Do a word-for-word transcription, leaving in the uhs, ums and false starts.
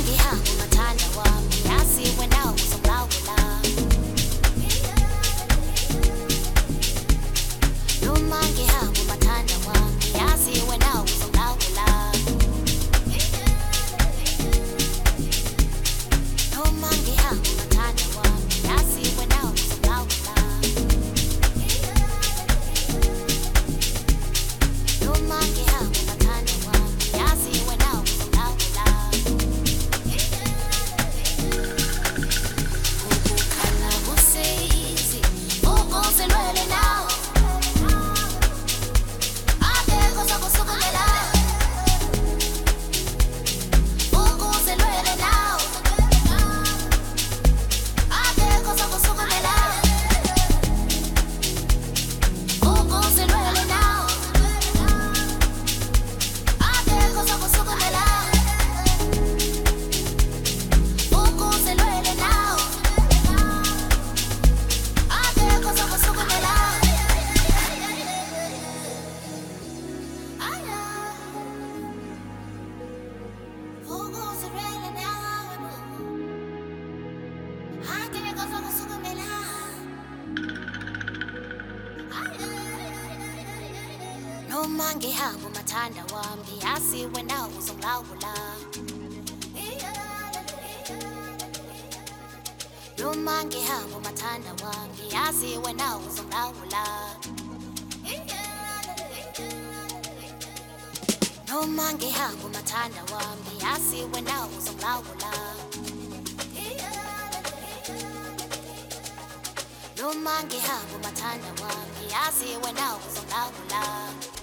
ngihamba umathanda wami yazi wena uzongilawula noma ngihamba umathanda wami yazi wena uzongilawula noma ngihamba umathanda wami yazi wena uzongilawula noma ngihamba umathanda wami yazi wena uzongilawula ukukhala kuseyizi ukuzelwele nawe akekho sakusukumela ukuzelwele nawe akekho sakusukumela ukuzelwele nawe akekho sakusukumela ukuzelwele nawe akekho sakusukumela ukuzelwele nawe akekho sakusukumela noma ngihamba umathanda wami yazi wena uzongilawula noma ngihamba umathanda wami yazi wena uzongilawula noma ngihamba umathanda wami yazi wena uzongilawula noma ngihamba umathanda wami yazi wena uzongilawula